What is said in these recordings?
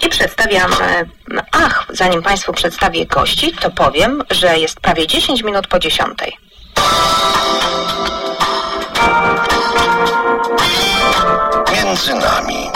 I przedstawiam, zanim Państwu przedstawię gości, to powiem, że jest prawie 10 minut po 10. Między nami.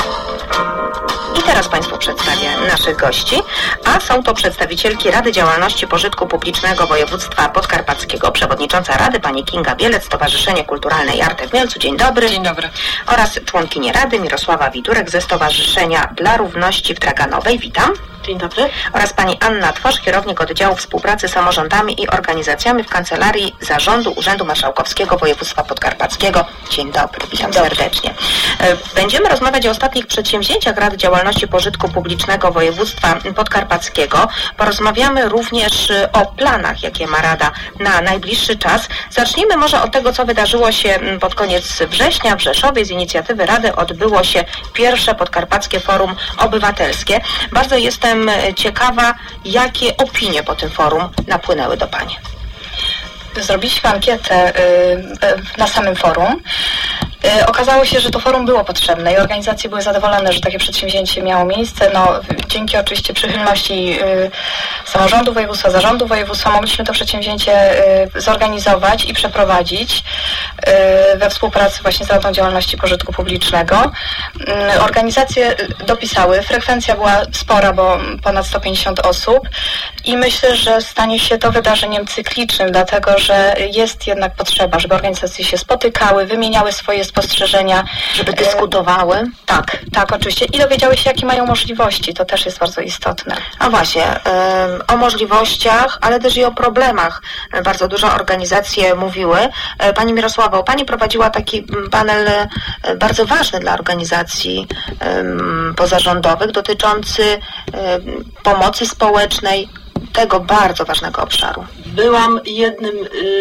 I teraz Państwu przedstawię naszych gości, a są to przedstawicielki Rady Działalności Pożytku Publicznego Województwa Podkarpackiego, przewodnicząca Rady pani Kinga Bielec, Stowarzyszenie Kulturalne Jarte w Mielcu. Dzień dobry. Dzień dobry. Oraz członkini Rady Mirosława Widurek ze Stowarzyszenia dla Równości w Draganowej. Witam. Dzień dobry. Oraz pani Anna Tworz, kierownik Oddziału Współpracy z Samorządami i Organizacjami w Kancelarii Zarządu Urzędu Marszałkowskiego Województwa Podkarpackiego. Dzień dobry, witam serdecznie. Będziemy rozmawiać o ostatnich przedsięwzięciach Rady Działalności Pożytku Publicznego Województwa Podkarpackiego. Porozmawiamy również o planach, jakie ma Rada na najbliższy czas. Zacznijmy może od tego, co wydarzyło się pod koniec września w Rzeszowie. Z inicjatywy Rady odbyło się pierwsze Podkarpackie Forum Obywatelskie. Bardzo jestem ciekawa, jakie opinie po tym forum napłynęły do Pani. Zrobiliśmy ankietę na samym forum. Okazało się, że to forum było potrzebne i organizacje były zadowolone, że takie przedsięwzięcie miało miejsce. Dzięki oczywiście przychylności samorządu województwa, zarządu województwa mogliśmy to przedsięwzięcie zorganizować i przeprowadzić we współpracy właśnie z Radą Działalności Pożytku Publicznego. Organizacje dopisały, frekwencja była spora, bo ponad 150 osób i myślę, że stanie się to wydarzeniem cyklicznym, dlatego że jest jednak potrzeba, żeby organizacje się spotykały, wymieniały swoje spostrzeżenia. Żeby dyskutowały? Tak, oczywiście. I dowiedziały się, jakie mają możliwości. To też jest bardzo istotne. A właśnie, o możliwościach, ale też i o problemach bardzo dużo organizacje mówiły. Pani Mirosławo, Pani prowadziła taki panel bardzo ważny dla organizacji pozarządowych dotyczący pomocy społecznej, tego bardzo ważnego obszaru. Byłam jednym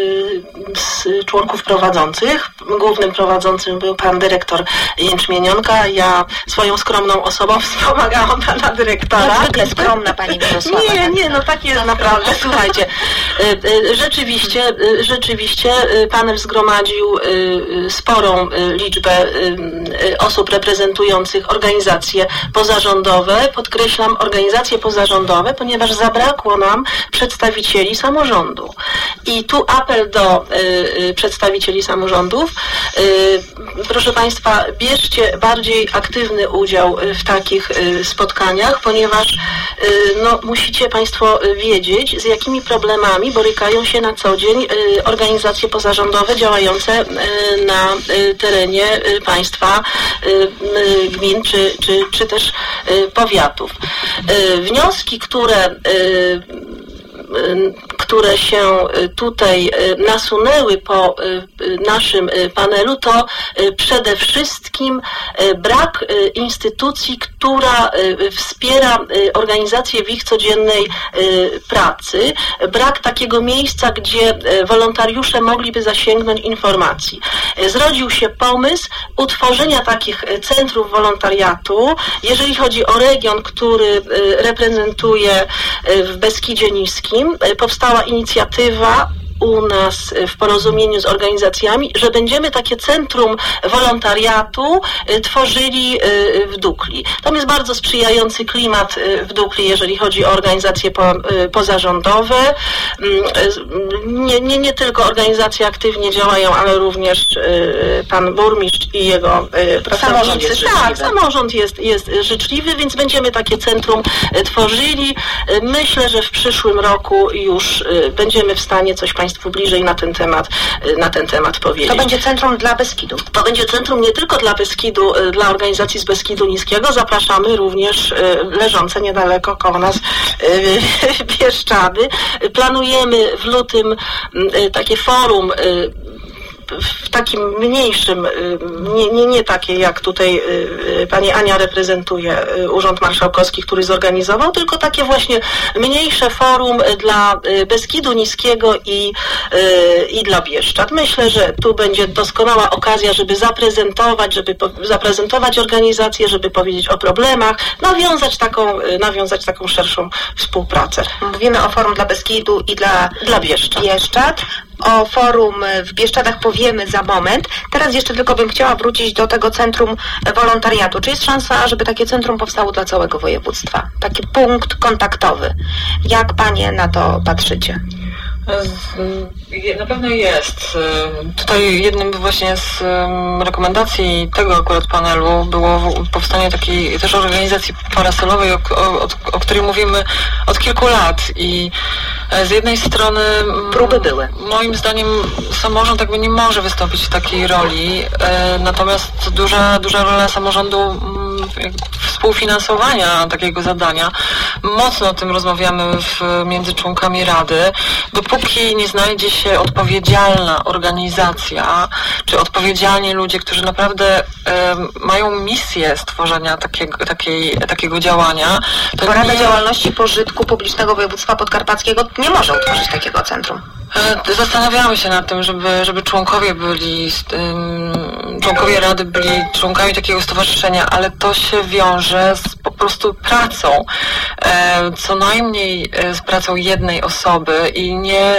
z członków prowadzących. Głównym prowadzącym był pan dyrektor Jęczmienionka. Ja swoją skromną osobą wspomagałam pana dyrektora. Jak zwykle skromna pani Mirosława. Nie, tak jest naprawdę. Słuchajcie, rzeczywiście panel zgromadził sporą liczbę osób reprezentujących organizacje pozarządowe. Podkreślam organizacje pozarządowe, ponieważ zabrakło nam przedstawicieli samorządu. I tu apel do przedstawicieli samorządów. Proszę Państwa, bierzcie bardziej aktywny udział w takich spotkaniach, ponieważ musicie Państwo wiedzieć, z jakimi problemami borykają się na co dzień organizacje pozarządowe działające na terenie państwa, gmin czy też powiatów. Wnioski, które się tutaj nasunęły po naszym panelu, to przede wszystkim brak instytucji, która wspiera organizację w ich codziennej pracy, brak takiego miejsca, gdzie wolontariusze mogliby zasięgnąć informacji. Zrodził się pomysł utworzenia takich centrów wolontariatu. Jeżeli chodzi o region, który reprezentuję w Beskidzie Niskim, powstała inicjatywa u nas w porozumieniu z organizacjami, że będziemy takie centrum wolontariatu tworzyli w Dukli. Tam jest bardzo sprzyjający klimat w Dukli, jeżeli chodzi o organizacje pozarządowe. Nie tylko organizacje aktywnie działają, ale również pan burmistrz i jego pracownicy. Samorząd jest życzliwy, więc będziemy takie centrum tworzyli. Myślę, że w przyszłym roku już będziemy w stanie coś Państwu bliżej na ten temat powiedzieć. To będzie centrum dla Beskidu. To będzie centrum nie tylko dla Beskidu, dla organizacji z Beskidu Niskiego. Zapraszamy również leżące niedaleko koło nas Bieszczady. Planujemy w lutym takie forum w takim mniejszym, nie takie jak tutaj pani Ania reprezentuje Urząd Marszałkowski, który zorganizował, tylko takie właśnie mniejsze forum dla Beskidu Niskiego i dla Bieszczad. Myślę, że tu będzie doskonała okazja, żeby zaprezentować organizację, żeby powiedzieć o problemach, nawiązać taką szerszą współpracę. Mówimy o forum dla Beskidu i dla Bieszczad. O forum w Bieszczadach powiemy za moment. Teraz jeszcze tylko bym chciała wrócić do tego centrum wolontariatu. Czy jest szansa, żeby takie centrum powstało dla całego województwa? Taki punkt kontaktowy. Jak panie na to patrzycie? Na pewno jest. Tutaj jednym właśnie z rekomendacji tego akurat panelu było powstanie takiej też organizacji parasolowej, o której mówimy od kilku lat i z jednej strony próby były. Moim zdaniem samorząd jakby nie może wystąpić w takiej roli, natomiast duża rola samorządu współfinansowania takiego zadania. Mocno o tym rozmawiamy między członkami Rady. Dopóki nie znajdzie się odpowiedzialna organizacja, czy odpowiedzialni ludzie, którzy naprawdę mają misję stworzenia takiego działania. To Rada Działalności Pożytku Publicznego Województwa Podkarpackiego nie może utworzyć takiego centrum. Zastanawiamy się nad tym, żeby członkowie Rady byli członkami takiego stowarzyszenia, ale to się wiąże z po prostu pracą. Co najmniej z pracą jednej osoby i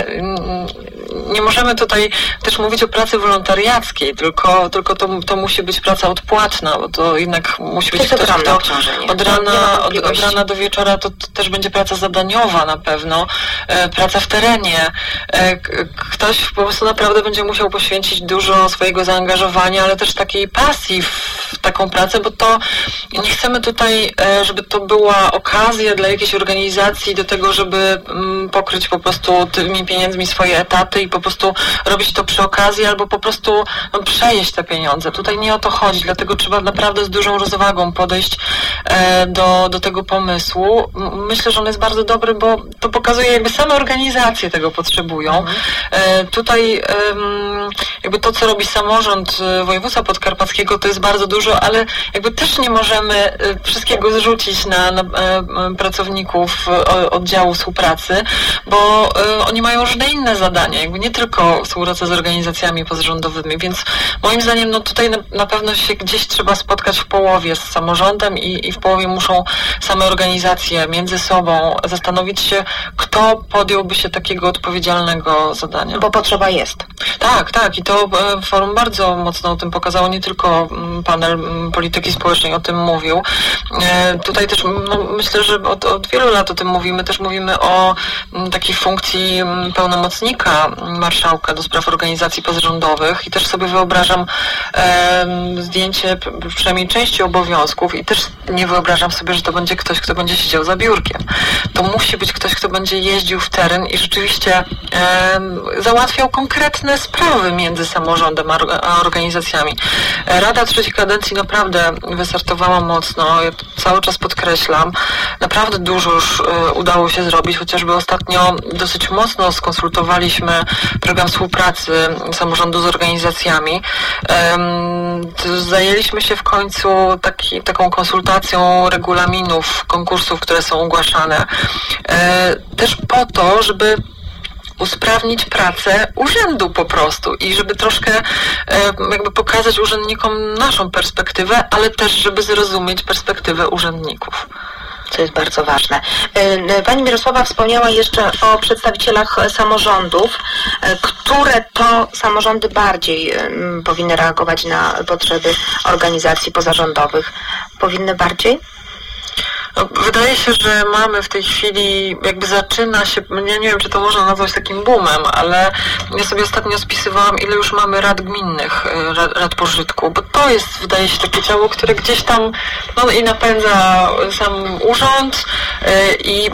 nie możemy tutaj też mówić o pracy wolontariackiej, tylko to musi być praca odpłatna, bo to jednak musi być ktoś, kto od rana do wieczora to też będzie praca zadaniowa na pewno, praca w terenie. Ktoś po prostu naprawdę będzie musiał poświęcić dużo swojego zaangażowania, ale też takiej pasji w taką pracę, bo to nie chcemy tutaj, żeby to była okazja dla jakiejś organizacji do tego, żeby pokryć po prostu tymi pieniędzmi swoje etaty i po prostu robić to przy okazji albo po prostu przejeść te pieniądze. Tutaj nie o to chodzi, dlatego trzeba naprawdę z dużą rozwagą podejść do tego pomysłu. Myślę, że on jest bardzo dobry, bo to pokazuje, jakby same organizacje tego potrzebują. Tutaj jakby to, co robi samorząd województwa podkarpackiego, to jest bardzo dużo, ale jakby też nie możemy wszystkiego zrzucić na pracowników oddziału współpracy, bo oni mają różne inne zadania, jakby nie tylko współpraca z organizacjami pozarządowymi, więc moim zdaniem tutaj na pewno się gdzieś trzeba spotkać w połowie z samorządem i w połowie muszą same organizacje między sobą zastanowić się, kto podjąłby się takiego odpowiedzialnego zadania. Bo potrzeba jest. Tak. I to forum bardzo mocno o tym pokazało, nie tylko panel polityki społecznej o tym mówił. Tutaj też myślę, że od wielu lat o tym mówimy. Też mówimy o takiej funkcji pełnomocnika marszałka do spraw organizacji pozarządowych i też sobie wyobrażam zdjęcie przynajmniej części obowiązków i też nie wyobrażam sobie, że to będzie ktoś, kto będzie siedział za biurkiem. To musi być ktoś, kto będzie jeździł w teren i rzeczywiście załatwiał konkretne sprawy między samorządem a organizacjami. Rada trzeciej kadencji naprawdę wystartowała mocno. Ja cały czas podkreślam. Naprawdę dużo już udało się zrobić, chociażby ostatnio dosyć mocno skonsultowaliśmy program współpracy samorządu z organizacjami. Zajęliśmy się w końcu taką konsultacją regulaminów konkursów, które są ogłaszane. Też po to, żeby usprawnić pracę urzędu po prostu i żeby troszkę jakby pokazać urzędnikom naszą perspektywę, ale też żeby zrozumieć perspektywę urzędników. Co jest bardzo ważne. Pani Mirosława wspomniała jeszcze o przedstawicielach samorządów. Które to samorządy bardziej powinny reagować na potrzeby organizacji pozarządowych? Powinny bardziej? Wydaje się, że mamy w tej chwili, jakby zaczyna się, nie wiem, czy to można nazwać takim boomem, ale ja sobie ostatnio spisywałam, ile już mamy rad gminnych, rad pożytku, bo to jest, wydaje się, takie ciało, które gdzieś tam i napędza sam urząd i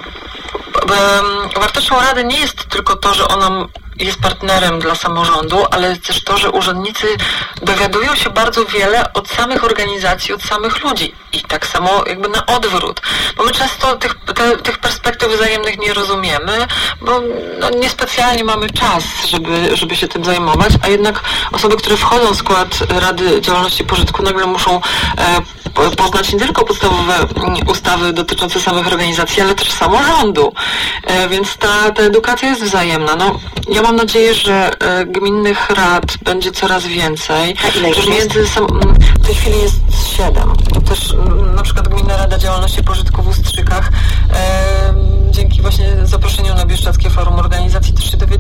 wartością rady nie jest tylko to, że ona jest partnerem dla samorządu, ale też to, że urzędnicy dowiadują się bardzo wiele od samych organizacji, od samych ludzi. I tak samo jakby na odwrót. Bo my często tych perspektyw wzajemnych nie rozumiemy, bo niespecjalnie mamy czas, żeby się tym zajmować, a jednak osoby, które wchodzą w skład Rady Działalności Pożytku, nagle muszą poznać nie tylko podstawowe ustawy dotyczące samych organizacji, ale też samorządu. Więc ta edukacja jest wzajemna. Ja mam nadzieję, że gminnych rad będzie coraz więcej. A ile już jest? W tej chwili jest 7. Też na przykład Gminna Rada Działalności Pożytku w Ustrzykach dzięki właśnie zaproszeniu na Bieszczadzkie Forum Organizacji też się dowiedziałam,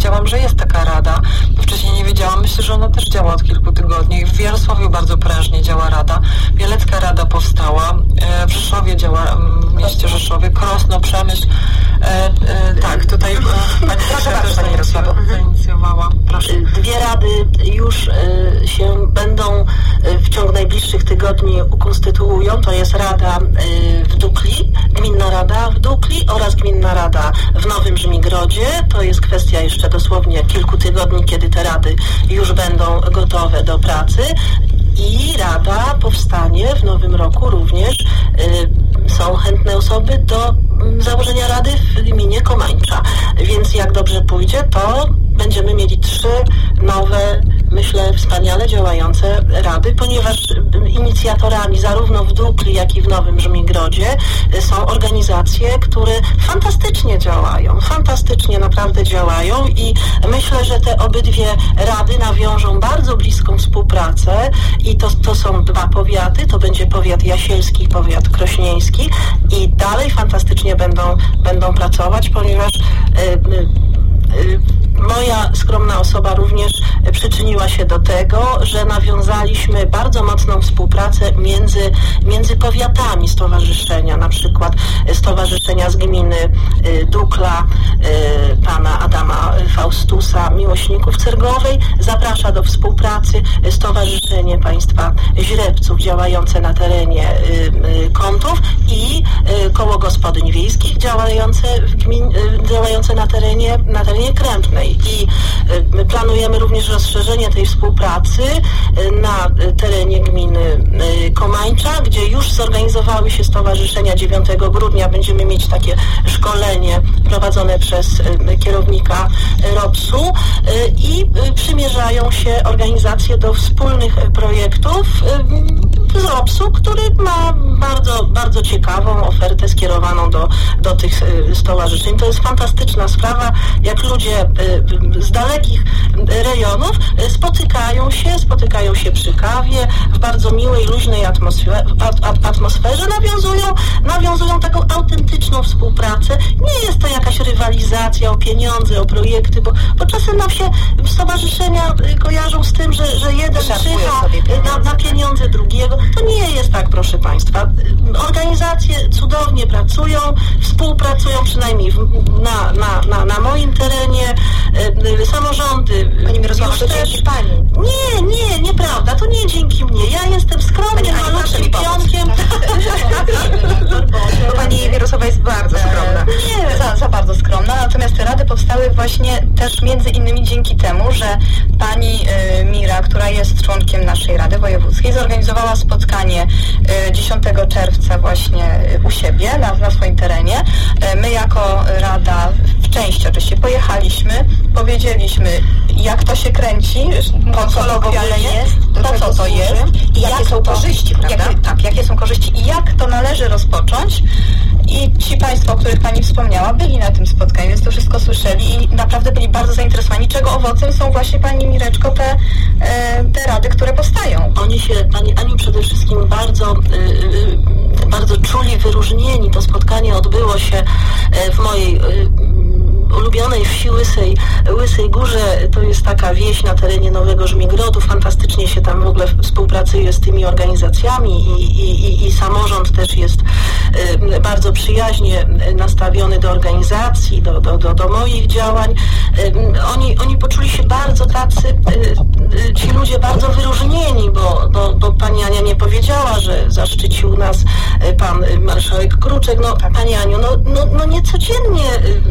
wiedziałam, że jest taka rada. Wcześniej nie wiedziałam. Myślę, że ona też działa od kilku tygodni. W Jarosławiu bardzo prężnie działa rada. Bielecka rada powstała. W Rzeszowie działa, w mieście Rzeszowie. Krosno, Przemyśl. Tak, tutaj pani Pani Jarosławo zainicjowała. Proszę. Dwie rady już się będą w ciągu najbliższych tygodni ukonstytuują. To jest Rada w Dukli, Gminna Rada w Dukli oraz Gminna Rada w Nowym Żmigrodzie. To jest kwestia jeszcze dosłownie kilku tygodni, kiedy te rady już będą gotowe do pracy. I rada powstanie w nowym roku również. Są chętne osoby do założenia rady w gminie Komańcza. Więc jak dobrze pójdzie, to będziemy mieli 3 nowe, myślę, wspaniale działające rady, ponieważ inicjatorami zarówno w Dukli, jak i w Nowym Żmigrodzie są organizacje, które fantastycznie działają, fantastycznie naprawdę działają i myślę, że te obydwie rady nawiążą bardzo bliską współpracę i to są 2 powiaty, to będzie powiat jasielski i powiat krośnieński i dalej fantastycznie będą pracować, ponieważ moja skromna osoba również przyczyniła się do tego, że nawiązaliśmy bardzo mocną współpracę między powiatami stowarzyszenia, na przykład stowarzyszenia z gminy Dukla, pana Adama Faustusa, Miłośników Cergowej, zaprasza do współpracy Stowarzyszenie Państwa Źrebców działające na terenie Kątów i Koło Gospodyń Wiejskich działające na terenie Krępnej. I planujemy również rozszerzenie tej współpracy na terenie gminy Komańcza, gdzie już zorganizowały się stowarzyszenia. 9 grudnia będziemy mieć takie szkolenie prowadzone przez kierownika ROPS-u i przymierzają się organizacje do wspólnych projektów z ROPS-u, który ma bardzo, bardzo ciekawą ofertę skierowaną do tych stowarzyszeń. To jest fantastyczna sprawa, jak ludzie z dalekich rejonów spotykają się przy kawie, w bardzo miłej, luźnej atmosferze, nawiązują taką autentyczną współpracę. Nie jest to jakaś rywalizacja o pieniądze, o projekty, bo czasem nam się stowarzyszenia kojarzą z tym, że jeden czyha na pieniądze drugiego. To nie jest tak, proszę Państwa. Organizacje cudownie pracują, współpracują, przynajmniej na moim terenie. Samorządy. Pani Mirosława, to dzięki Pani. Nie, nieprawda. To nie dzięki mnie. Ja jestem skromnym, malutkim pionkiem. Pani Mirosława jest bardzo skromna. Nie, za bardzo skromna. Natomiast te rady powstały właśnie też między innymi dzięki temu, że pani Mira, która jest członkiem naszej Rady Wojewódzkiej, zorganizowała spotkanie 10 czerwca właśnie u siebie, na swoim terenie. My jako Rada w części oczywiście pojechaliśmy, powiedzieliśmy, jak to się kręci, po co to w ogóle jest, po co to jest i jakie są korzyści, prawda? Jakie są korzyści i jak to należy rozpocząć. I ci Państwo, o których Pani wspomniała, byli na tym spotkaniu, więc to wszystko słyszeli i naprawdę byli bardzo zainteresowani, czego owocem są właśnie, Pani Mireczko, te rady, które powstają. Oni się, Pani Aniu, przede wszystkim bardzo czuli wyróżnieni. To spotkanie odbyło się w mojej ulubionej wsi Łysej Górze. To jest taka wieś na terenie Nowego Żmigrodu. Fantastycznie się tam w ogóle współpracuje z tymi organizacjami i samorząd też jest bardzo przyjaźnie nastawiony do organizacji, do moich działań. Oni poczuli się bardzo tacy, ci ludzie bardzo wyróżnieni, bo pani Ania nie powiedziała, że zaszczycił nas pan marszałek Kruczek. No, pani Aniu, no niecodziennie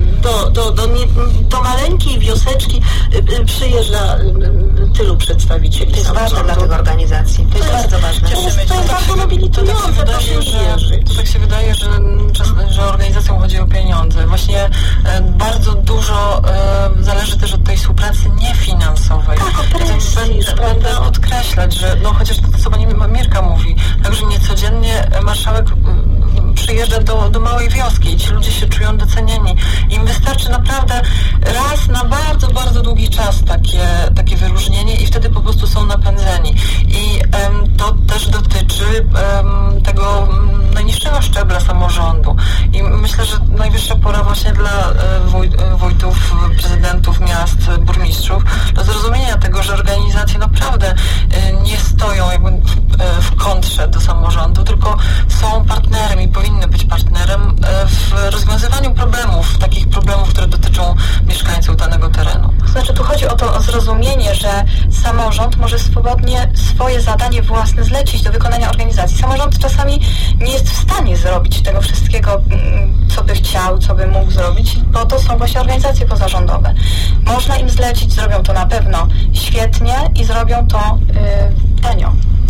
do maleńkiej wioseczki przyjeżdża tylu przedstawicieli. To jest ważne dla tych organizacji. To jest bardzo ważne. To jest bardzo nobilitujące, proszę wierzyć. Tak się wydaje, że organizacjom chodzi o pieniądze. Właśnie bardzo dużo zależy też od tej współpracy niefinansowej. Tak, o prestiż, Będę podkreślać, że chociaż to, co pani Mirka mówi, także niecodziennie marszałek przyjeżdża do małej wioski i ci ludzie się czują docenieni. Im wystarczy naprawdę raz na bardzo, bardzo długi czas takie wyróżnienie i wtedy po prostu są napędzeni. I to też dotyczy tego najniższego szczebla szczebla samorządu. I myślę, że najwyższa pora właśnie dla wójtów, prezydentów miast, burmistrzów do zrozumienia tego, że organizacje naprawdę nie stoją jakby w kontrze do samorządu, tylko są partnerem i powinny być partnerem w rozwiązywaniu problemów, takich problemów, które dotyczą mieszkańców danego terenu. Znaczy tu chodzi o zrozumienie, że samorząd może swobodnie swoje zadanie własne zlecić do wykonania organizacji. Samorząd czasami nie jest w stanie zrobić tego wszystkiego, co by chciał, co by mógł zrobić, bo to są właśnie organizacje pozarządowe. Można im zlecić, zrobią to na pewno świetnie i zrobią to tanio.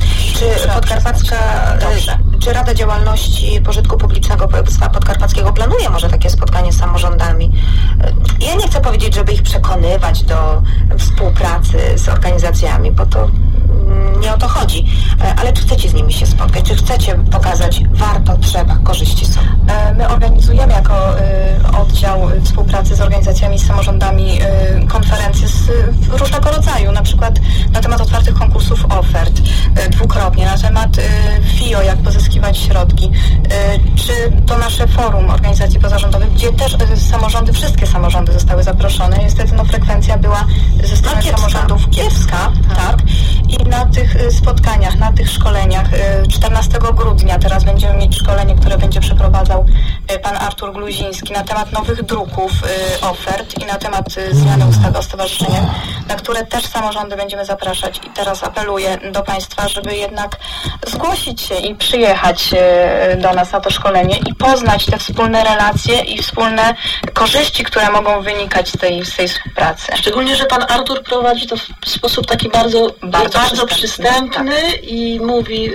Czy Rada Działalności Pożytku Publicznego Województwa Podkarpackiego planuje może takie spotkanie z samorządami? Ja nie chcę powiedzieć, żeby ich przekonywać do współpracy z organizacjami, bo to nie o to chodzi. Ale czy chcecie z nimi się spotkać? Czy chcecie pokazać warto, trzeba, korzyści są? My organizujemy jako oddział współpracy z organizacjami, z samorządami konferencje różnego rodzaju, na przykład na temat otwartych konkursów ofert, dwukrotnie, na temat FIO, jak pozyskiwać środki, czy to nasze forum organizacji pozarządowych, gdzie też samorządy, wszystkie samorządy zostały zaproszone. Niestety frekwencja była ze strony samorządów kiepska, tak. I na tych spotkaniach, na tych szkoleniach 14 grudnia teraz będziemy mieć szkolenie, które będzie przeprowadzał pan Artur Gluziński na temat nowych druków ofert i na temat zmiany ustawy o stowarzyszeniach, na które też samorządy będziemy zapraszać. I teraz apeluję do Państwa, żeby jednak zgłosić się i przyjechać do nas na to szkolenie i poznać te wspólne relacje i wspólne korzyści, które mogą wynikać z tej współpracy. Szczególnie, że pan Artur prowadzi to w sposób taki bardzo przystępny tak. I mówi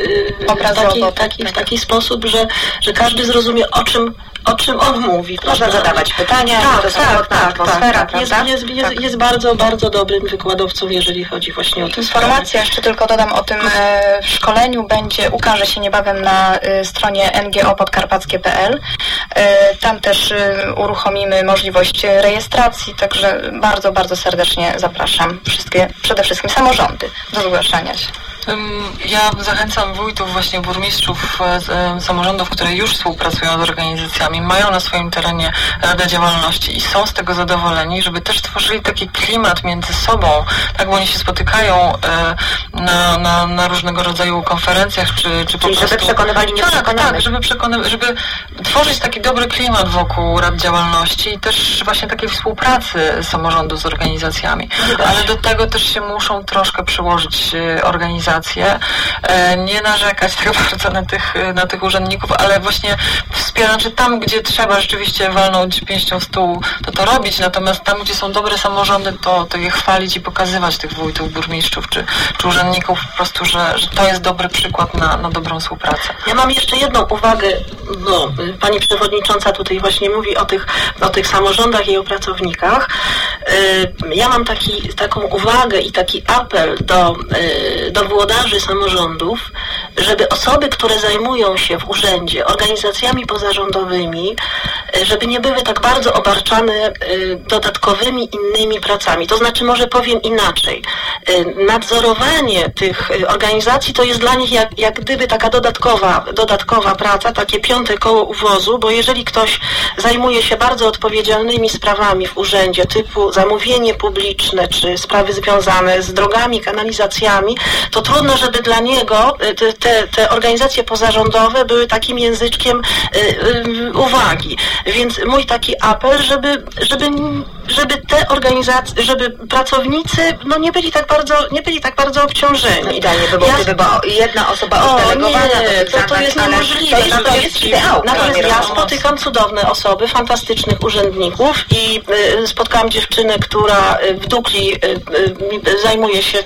w taki sposób, że każdy zrozumie, o czym on mówi. Można zadawać pytania, atmosfera, jest bardzo, bardzo dobrym wykładowcą, jeżeli chodzi właśnie o tę informacja. Jeszcze tylko dodam o tym szkoleniu, ukaże się niebawem na stronie ngo-podkarpackie.pl. Tam też uruchomimy możliwość rejestracji, także bardzo, bardzo serdecznie zapraszam przede wszystkim samorządy do zgłaszania się. Ja zachęcam wójtów, właśnie burmistrzów samorządów, które już współpracują z organizacjami, mają na swoim terenie Radę Działalności i są z tego zadowoleni, żeby też tworzyli taki klimat między sobą, tak, bo oni się spotykają na różnego rodzaju konferencjach, czy po prostu... żeby przekonywali nieprzekonanych. Tak, żeby tworzyć taki dobry klimat wokół Rad Działalności i też właśnie takiej współpracy samorządu z organizacjami. Ale do tego też się muszą troszkę przyłożyć organizacje, nie narzekać tak bardzo na tych urzędników, ale właśnie wspierać, że tam, gdzie trzeba rzeczywiście walnąć pięścią w stół, to robić, natomiast tam, gdzie są dobre samorządy, to je chwalić i pokazywać tych wójtów, burmistrzów czy urzędników po prostu, że to jest dobry przykład na dobrą współpracę. Ja mam jeszcze jedną uwagę, pani przewodnicząca tutaj właśnie mówi o tych samorządach i o pracownikach. Ja mam taką uwagę i taki apel do włodarzy samorządów, żeby osoby, które zajmują się w urzędzie organizacjami pozarządowymi, żeby nie były tak bardzo obarczane dodatkowymi innymi pracami. To znaczy, może powiem inaczej. Nadzorowanie tych organizacji to jest dla nich jak gdyby taka dodatkowa praca, takie piąte koło u wozu, bo jeżeli ktoś zajmuje się bardzo odpowiedzialnymi sprawami w urzędzie, typu zamówienie publiczne, czy sprawy związane z drogami, kanalizacjami, to trudno, żeby dla niego te organizacje pozarządowe były takim języczkiem uwagi. Więc mój taki apel, żeby te organizacje, żeby pracownicy nie byli tak bardzo obciążeni. Idealnie by było, gdyby jedna osoba oddelegowana. To jest niemożliwe. Natomiast ja spotykam cudowne osoby, fantastycznych urzędników i spotkałam dziewczynę, która w Dukli zajmuje się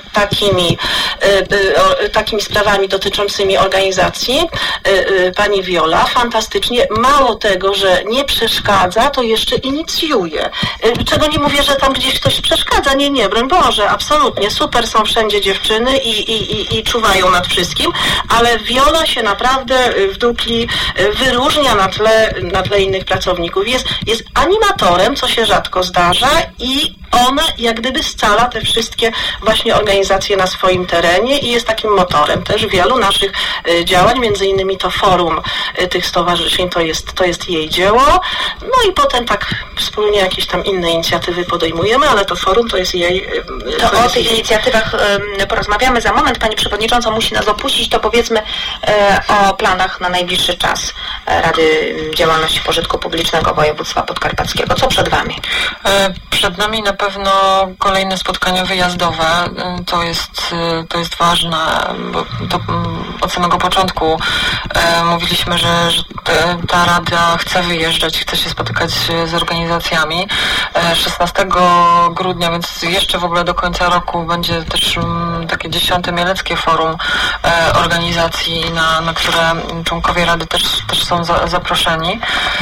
takimi sprawami dotyczącymi organizacji. Pani Viola fantastycznie, mało tego, że nie przeszkadza, to jeszcze inicjuje. Czego nie mówię, że tam gdzieś ktoś przeszkadza, nie, broń Boże, absolutnie, super są wszędzie dziewczyny i czuwają nad wszystkim, ale Wiola się naprawdę w Dukli wyróżnia na tle innych pracowników. Jest animatorem, co się rzadko zdarza i ona jak gdyby scala te wszystkie właśnie organizacje na swoim terenie i jest takim motorem też wielu naszych działań, między innymi to forum tych stowarzyszeń, to jest jej dzieło, no i potem tak wspólnie jakieś tam inne inicjatywy podejmujemy, ale to forum to jest jej... To o tych inicjatywach porozmawiamy za moment. Pani Przewodnicząca musi nas opuścić, to powiedzmy o planach na najbliższy czas Rady Działalności Pożytku Publicznego Województwa Podkarpackiego. Co przed Wami? Przed nami na pewno kolejne spotkania wyjazdowe. To jest ważne, bo to od samego początku mówiliśmy, że ta Rada chce wyjeżdżać, chce się spotykać z organizacjami. 16 grudnia, więc jeszcze w ogóle do końca roku będzie też takie 10. Mieleckie Forum organizacji, na które członkowie Rady też są zaproszeni.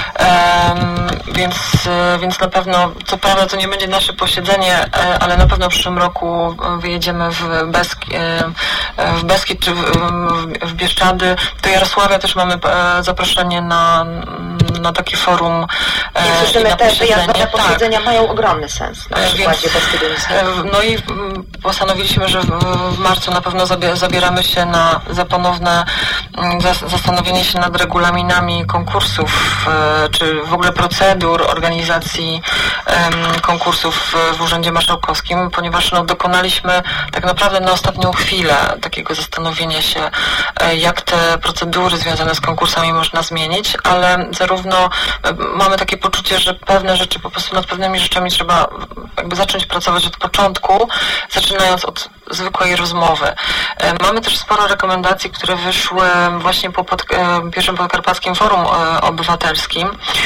Więc na pewno, co prawda to nie będzie nasze posiedzenie, ale na pewno w przyszłym roku wyjedziemy w Beskid czy w Bieszczady. Do Jarosławia też mamy zaproszenie na takie forum. I słyszymy, te wyjazdowe posiedzenia mają ogromny sens na przykładzie Beskidu Niskiego. No i postanowiliśmy, że w marcu na pewno zabieramy się za ponowne zastanowienie się nad regulaminami konkursów, czy w ogóle procedur organizacji konkursów w Urzędzie Marszałkowskim, ponieważ dokonaliśmy tak naprawdę na ostatnią chwilę takiego zastanowienia się, jak te procedury związane z konkursami można zmienić, ale zarówno mamy takie poczucie, że pewne rzeczy, po prostu nad pewnymi rzeczami trzeba jakby zacząć pracować od początku, zaczynając od zwykłej rozmowy. Mamy też sporo rekomendacji, które wyszły właśnie po pierwszym Podkarpackim Forum Obywatelskim.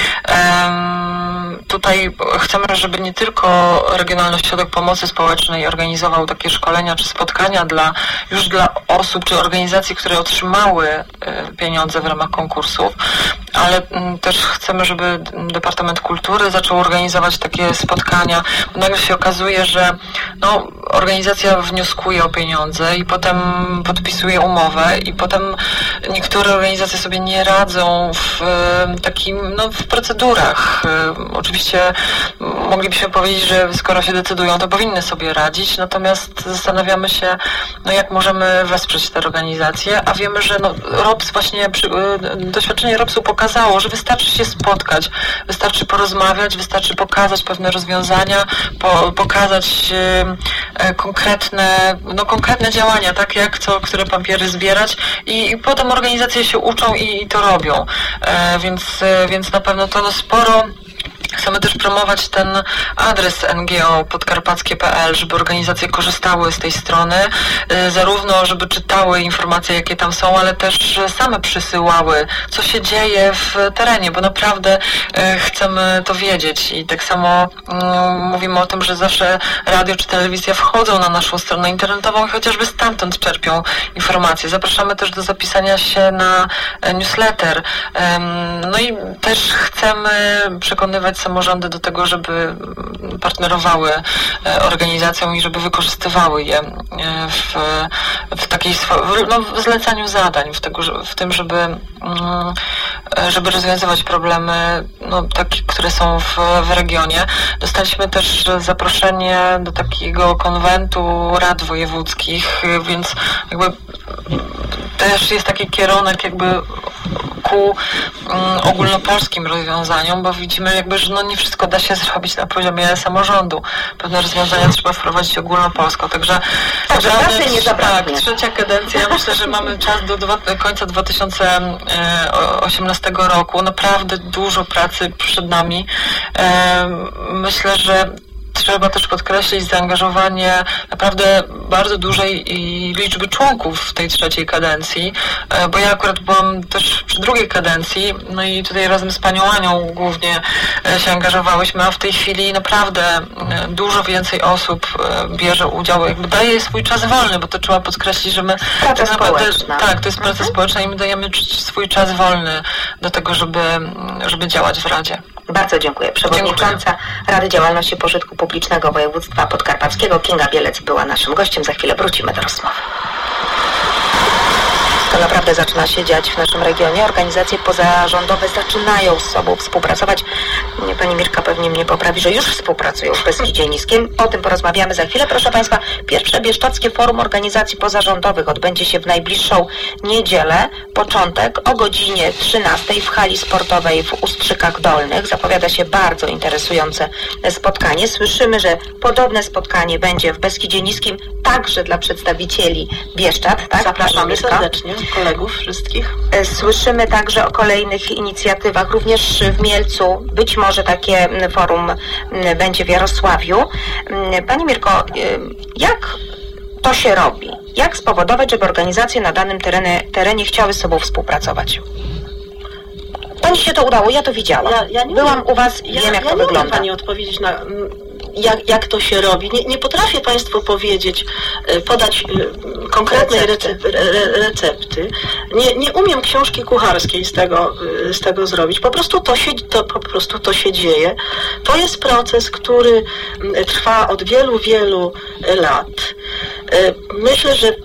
Tutaj chcemy, żeby nie tylko Regionalny Ośrodek Pomocy Społecznej organizował takie szkolenia czy spotkania już dla osób czy organizacji, które otrzymały pieniądze w ramach konkursów, ale też chcemy, żeby Departament Kultury zaczął organizować takie spotkania. Nagle się okazuje, że organizacja wnioskuje o pieniądze i potem podpisuje umowę i potem niektóre organizacje sobie nie radzą w w procedurach. Oczywiście moglibyśmy powiedzieć, że skoro się decydują, to powinny sobie radzić, natomiast zastanawiamy się, jak możemy wesprzeć te organizacje, a wiemy, że ROPS właśnie, doświadczenie ROPS-u pokazało, że wystarczy się spotkać, wystarczy porozmawiać, wystarczy pokazać pewne rozwiązania, pokazać konkretne działania, tak jak które papiery zbierać i potem organizacje się uczą i to robią. Więc na pewno to sporo. Chcemy też promować ten adres ngo-podkarpackie.pl, żeby organizacje korzystały z tej strony, zarówno żeby czytały informacje, jakie tam są, ale też same przysyłały, co się dzieje w terenie, bo naprawdę chcemy to wiedzieć i tak samo mówimy o tym, że zawsze radio czy telewizja wchodzą na naszą stronę internetową i chociażby stamtąd czerpią informacje. Zapraszamy też do zapisania się na newsletter. No i też chcemy przekonywać samorządy do tego, żeby partnerowały organizacjom i żeby wykorzystywały je w takiej w zlecaniu zadań, w tym, żeby rozwiązywać problemy takie, które są w regionie. Dostaliśmy też zaproszenie do takiego konwentu rad wojewódzkich, więc jakby też jest taki kierunek jakby ku ogólnopolskim rozwiązaniom, bo widzimy jakby, że nie wszystko da się zrobić na poziomie samorządu. Pewne rozwiązania trzeba wprowadzić ogólnopolsko. Także nie zabraknie. Trzecia kadencja, ja myślę, że mamy czas do końca 2018 roku. Naprawdę dużo pracy przed nami. Myślę, że trzeba też podkreślić zaangażowanie naprawdę bardzo dużej liczby członków w tej trzeciej kadencji, bo ja akurat byłam też przy drugiej kadencji, i tutaj razem z panią Anią głównie się angażowałyśmy, a w tej chwili naprawdę dużo więcej osób bierze udział, jakby daje swój czas wolny, bo to trzeba podkreślić, że my praca społeczna. Tak, to jest praca społeczna i my dajemy swój czas wolny do tego, żeby działać w Radzie. Bardzo dziękuję. Przewodnicząca Rady Działalności Pożytku Publicznego Województwa Podkarpackiego Kinga Bielec była naszym gościem. Za chwilę wrócimy do rozmowy. To naprawdę zaczyna się dziać w naszym regionie. Organizacje pozarządowe zaczynają z sobą współpracować. Pani Mirka pewnie mnie poprawi, że już współpracują w Beskidzie Niskim. O tym porozmawiamy za chwilę. Proszę Państwa, pierwsze Bieszczadzkie Forum Organizacji Pozarządowych odbędzie się w najbliższą niedzielę. Początek o godzinie 13 w hali sportowej w Ustrzykach Dolnych. Zapowiada się bardzo interesujące spotkanie. Słyszymy, że podobne spotkanie będzie w Beskidzie Niskim także dla przedstawicieli Bieszczad. Tak? Zapraszamy serdecznie kolegów wszystkich. Słyszymy także o kolejnych inicjatywach, również w Mielcu. Być może takie forum będzie w Jarosławiu. Pani Mirko, jak to się robi? Jak spowodować, żeby organizacje na danym terenie chciały z sobą współpracować? Pani się to udało, ja to widziałam. Byłam u Was i wiem, jak to wygląda. Nie mogę Pani odpowiedzieć na jak to się robi. Nie potrafię Państwu powiedzieć, podać konkretnej recepty. Nie umiem książki kucharskiej z tego zrobić. Po prostu to się dzieje. To jest proces, który trwa od wielu, wielu lat. Myślę, że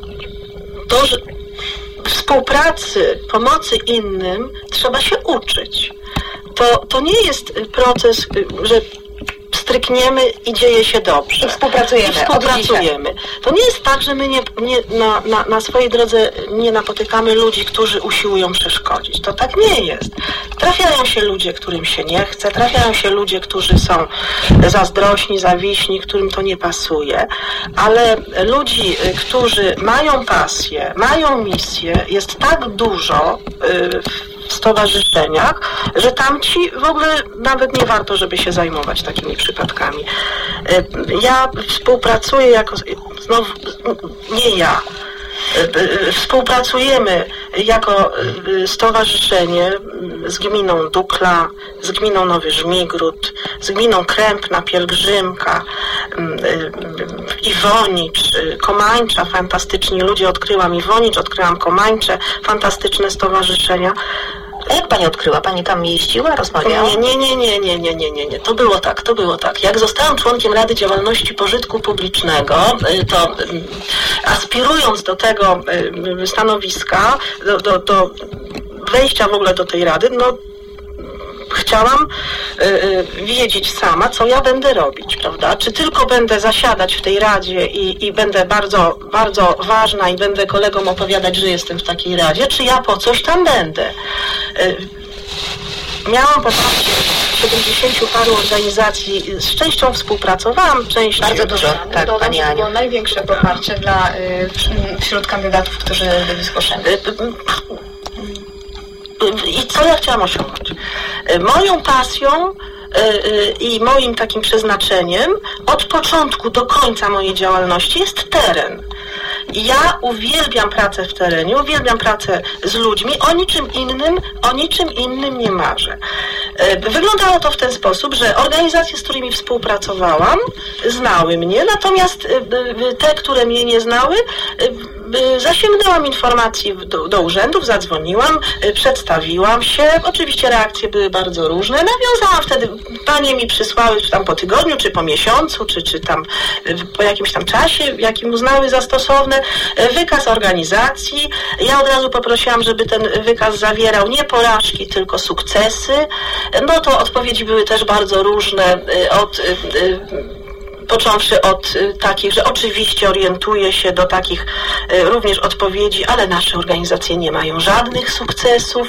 współpracy, pomocy innym trzeba się uczyć. To nie jest proces, że strykniemy i dzieje się dobrze. Współpracujemy. To nie jest tak, że my na swojej drodze nie napotykamy ludzi, którzy usiłują przeszkodzić. To tak nie jest. Trafiają się ludzie, którym się nie chce, trafiają się ludzie, którzy są zazdrośni, zawiśni, którym to nie pasuje, ale ludzi, którzy mają pasję, mają misję, jest tak dużo w stowarzyszeniach, że tamci w ogóle nawet nie warto, żeby się zajmować takimi przypadkami. Ja współpracuję współpracujemy jako stowarzyszenie z gminą Dukla, z gminą Nowy Żmigród, z gminą Krępna, Pielgrzymka, Iwonicz, Komańcza, fantastyczni ludzie. Odkryłam Iwonicz, odkryłam Komańcze, fantastyczne stowarzyszenia. A jak Pani odkryła? Pani tam jeździła, rozmawiała? Nie. To było tak. Jak zostałam członkiem Rady Działalności Pożytku Publicznego, to aspirując do tego stanowiska, do wejścia w ogóle do tej rady, chciałam wiedzieć sama, co ja będę robić, prawda? Czy tylko będę zasiadać w tej radzie i będę bardzo, bardzo ważna i będę kolegom opowiadać, że jestem w takiej radzie, czy ja po coś tam będę? Miałam poparcie 70 paru organizacji, z częścią współpracowałam, część... Bardzo dużo, tak, Pani Aniu. To było największe poparcie wśród kandydatów, którzy byli zgłoszeni. I co ja chciałam osiągnąć? Moją pasją i moim takim przeznaczeniem od początku do końca mojej działalności jest teren. Ja uwielbiam pracę w terenie, uwielbiam pracę z ludźmi, o niczym innym nie marzę. Wyglądało to w ten sposób, że organizacje, z którymi współpracowałam, znały mnie, natomiast te, które mnie nie znały, zasięgnęłam informacji do urzędów, zadzwoniłam, przedstawiłam się. Oczywiście reakcje były bardzo różne. Nawiązałam wtedy, panie mi przysłały czy tam po tygodniu, czy po miesiącu, czy tam po jakimś tam czasie, jakim uznały za stosowne, wykaz organizacji. Ja od razu poprosiłam, żeby ten wykaz zawierał nie porażki, tylko sukcesy. No to odpowiedzi były też bardzo różne, począwszy od takich, że oczywiście orientuje się, do takich również odpowiedzi, ale nasze organizacje nie mają żadnych sukcesów.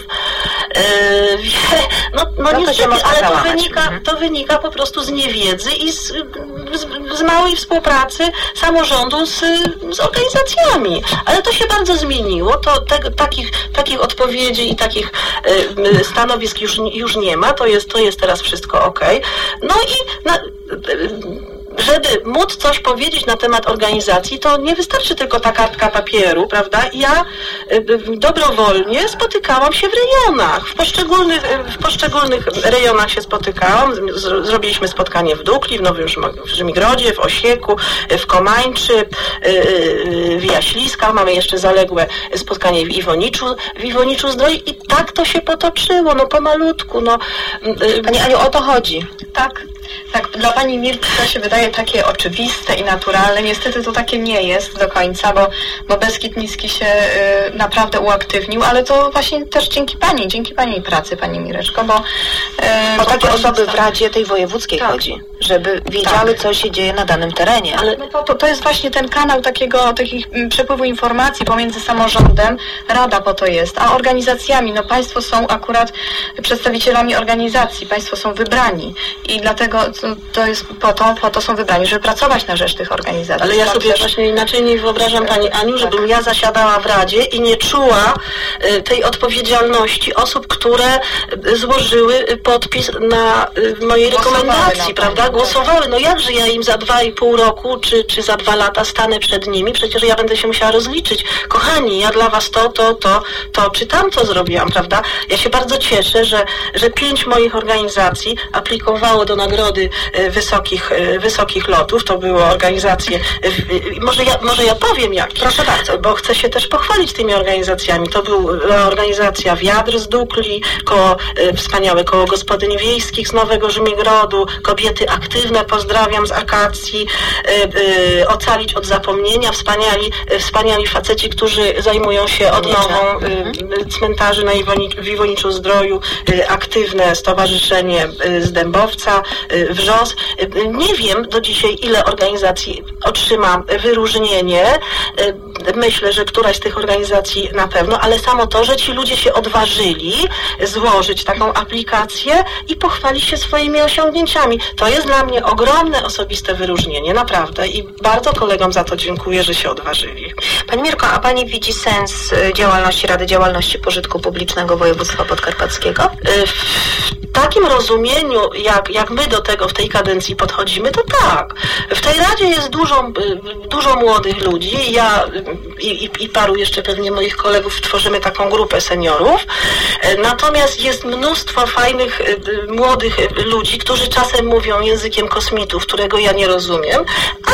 Niestety, ale to wynika po prostu z niewiedzy i z małej współpracy samorządu z organizacjami. Ale to się bardzo zmieniło. Takich odpowiedzi i takich stanowisk już nie ma. To jest teraz wszystko okej. No i żeby móc coś powiedzieć na temat organizacji, to nie wystarczy tylko ta kartka papieru, prawda? Ja dobrowolnie spotykałam się w rejonach. W poszczególnych rejonach się spotykałam. Zrobiliśmy spotkanie w Dukli, w Nowym Żmigrodzie, w Osieku, w Komańczy, w Jaśliskach. Mamy jeszcze zaległe spotkanie w Iwoniczu Zdroju i tak to się potoczyło, no pomalutku. No. Pani Aniu, o to chodzi. Tak, dla pani Mirki to się wydaje takie oczywiste i naturalne. Niestety to takie nie jest do końca, bo Beskid Niski się naprawdę uaktywnił, ale to właśnie też dzięki pani pracy, pani Mireczko, bo o takie osoby w Radzie tej wojewódzkiej chodzi, żeby wiedziały, co się dzieje na danym terenie. Ale to jest właśnie ten kanał takich przepływu informacji pomiędzy samorządem, Rada po to jest, a organizacjami. No państwo są akurat przedstawicielami organizacji, państwo są wybrani i dlatego to jest po to są wybrani, żeby pracować na rzecz tych organizacji. Ale ja sobie właśnie inaczej nie wyobrażam, pani Aniu, żebym ja zasiadała w Radzie i nie czuła tej odpowiedzialności osób, które złożyły podpis na mojej rekomendacji, prawda? Głosowały. No jakże ja im za 2,5 roku, czy za 2 lata stanę przed nimi? Przecież ja będę się musiała rozliczyć. Kochani, ja dla was to, czy tamto zrobiłam, prawda? Ja się bardzo cieszę, że 5 moich organizacji aplikowało do nagrody wysokich lotów. To były organizacje, może ja powiem jak. Proszę bardzo. Bo chcę się też pochwalić tymi organizacjami. To była organizacja Wiatr z Dukli, wspaniałe koło gospodyń wiejskich z Nowego Żmigrodu, Kobiety Aktywne, pozdrawiam z Akacji, Ocalić od zapomnienia, wspaniali faceci, którzy zajmują się odnową cmentarzy w Iwoniczu Zdroju, Aktywne Stowarzyszenie z Dębowca, WRZOS. Nie wiem do dzisiaj, ile organizacji otrzyma wyróżnienie. Myślę, że któraś z tych organizacji na pewno, ale samo to, że ci ludzie się odważyli złożyć taką aplikację i pochwalić się swoimi osiągnięciami. To jest dla mnie ogromne osobiste wyróżnienie, naprawdę. I bardzo kolegom za to dziękuję, że się odważyli. Pani Mirko, a pani widzi sens działalności Rady Działalności Pożytku Publicznego Województwa Podkarpackiego? W takim rozumieniu, jak my do tego w tej kadencji podchodzimy, to tak. W tej Radzie jest dużo młodych ludzi. Ja i paru jeszcze pewnie moich kolegów tworzymy taką grupę seniorów. Natomiast jest mnóstwo fajnych, młodych ludzi, którzy czasem mówią językiem kosmitów, którego ja nie rozumiem, ale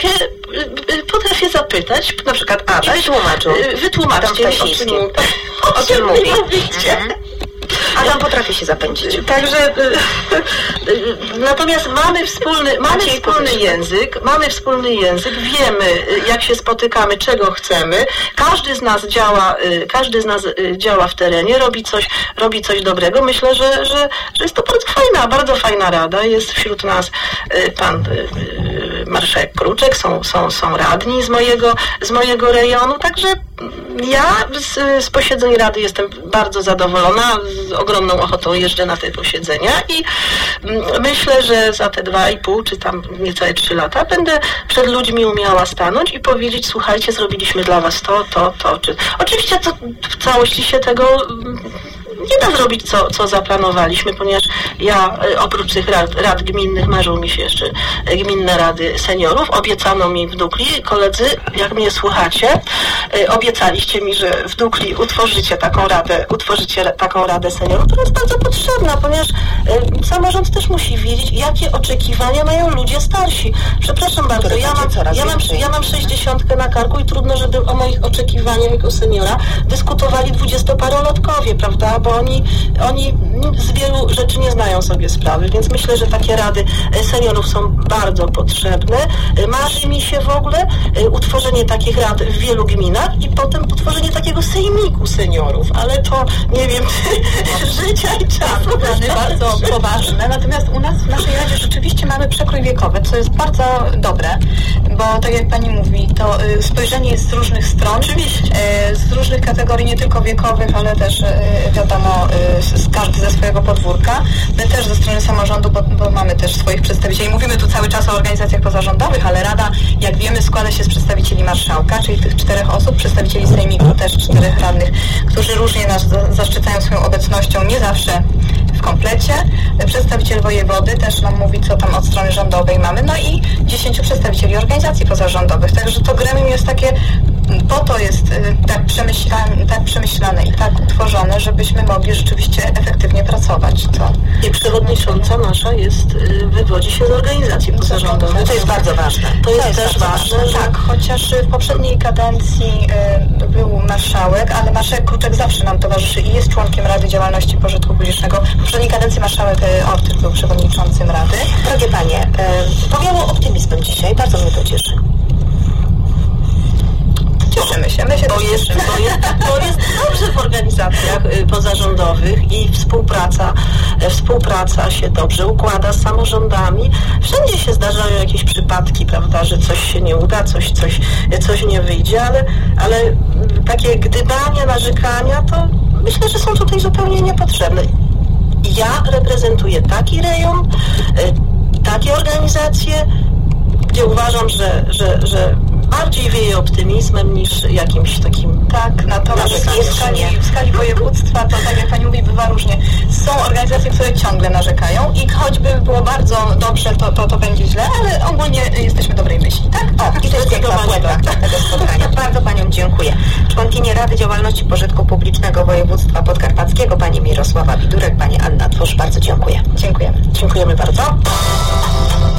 potrafię zapytać, na przykład Adaś, wytłumaczcie mi, o czym mówicie. Adam potrafi się zapędzić. Także natomiast mamy wspólny język, wiemy, jak się spotykamy, czego chcemy. Każdy z nas działa w terenie, robi coś dobrego. Myślę, że jest to bardzo fajna rada. Jest wśród nas pan marszałek Kruczek, są radni z mojego rejonu, także ja z posiedzeń Rady jestem bardzo zadowolona, z ogromną ochotą jeżdżę na te posiedzenia i myślę, że za te 2,5 czy tam niecałe 3 lata będę przed ludźmi umiała stanąć i powiedzieć: słuchajcie, zrobiliśmy dla was to. Oczywiście w całości się tego nie da zrobić, co zaplanowaliśmy, ponieważ ja oprócz tych rad gminnych marzą mi się jeszcze gminne rady seniorów. Obiecano mi w Dukli, koledzy, jak mnie słuchacie, obiecaliście mi, że w Dukli utworzycie taką radę seniorów, która jest bardzo potrzebna, ponieważ samorząd też musi wiedzieć, jakie oczekiwania mają ludzie starsi. Przepraszam bardzo, ja mam 60 na karku i trudno, żeby o moich oczekiwaniach jako seniora dyskutowali 20-parolotkowie, prawda? Bo oni z wielu rzeczy nie zdają sobie sprawy, więc myślę, że takie rady seniorów są bardzo potrzebne. Marzy mi się w ogóle utworzenie takich rad w wielu gminach i potem utworzenie takiego sejmiku seniorów, ale to, nie wiem, życia i czasu. Plany bardzo poważne, natomiast u nas w naszej Radzie rzeczywiście mamy przekrój wiekowy, co jest bardzo dobre, bo tak jak pani mówi, to spojrzenie jest z różnych stron, z różnych kategorii, nie tylko wiekowych, ale też wiadomo, każdy ze swojego podwórka. My też ze strony samorządu, bo mamy też swoich przedstawicieli. Mówimy tu cały czas o organizacjach pozarządowych, ale Rada, jak wiemy, składa się z przedstawicieli marszałka, czyli tych 4 osób, przedstawicieli sejmiku, też 4 radnych, którzy różnie nas zaszczycają swoją obecnością, nie zawsze w komplecie. Przedstawiciel wojewody też nam mówi, co tam od strony rządowej mamy, no i 10 przedstawicieli organizacji pozarządowych. Także to gremium jest takie, po to jest tak przemyślane i tak utworzone, żebyśmy mogli rzeczywiście efektywnie pracować. I przewodnicząca nasza wywodzi się z organizacji pozarządowej. To jest bardzo ważne. To jest też ważne, że... Tak, chociaż w poprzedniej kadencji był marszałek, ale marszałek Kruczek zawsze nam towarzyszy i jest członkiem Rady Działalności Pożytku Publicznego. W poprzedniej kadencji marszałek Ortyk był przewodniczącym Rady. Drogie panie, powiało optymizmem dzisiaj, bardzo mnie to cieszy. Cieszymy się, my się też cieszymy. To jest dobrze w organizacjach pozarządowych i współpraca się dobrze układa z samorządami. Wszędzie się zdarzają jakieś przypadki, prawda, że coś się nie uda, coś nie wyjdzie, ale takie gdybania, narzekania, to myślę, że są tutaj zupełnie niepotrzebne. Ja reprezentuję taki rejon, takie organizacje, gdzie uważam, że bardziej wieje optymizmem niż jakimś takim... Tak, natomiast w skali województwa to, tak jak pani mówi, bywa różnie. Są organizacje, które ciągle narzekają i choćby było bardzo dobrze, to będzie źle, ale ogólnie jesteśmy dobrej myśli, tak? I to jest piękna puenta tego spotkania. Bardzo paniom dziękuję. Członkini Rady Działalności Pożytku Publicznego Województwa Podkarpackiego, pani Mirosława Widurek, pani Anna Twórz, bardzo dziękuję. Dziękujemy. Dziękujemy bardzo.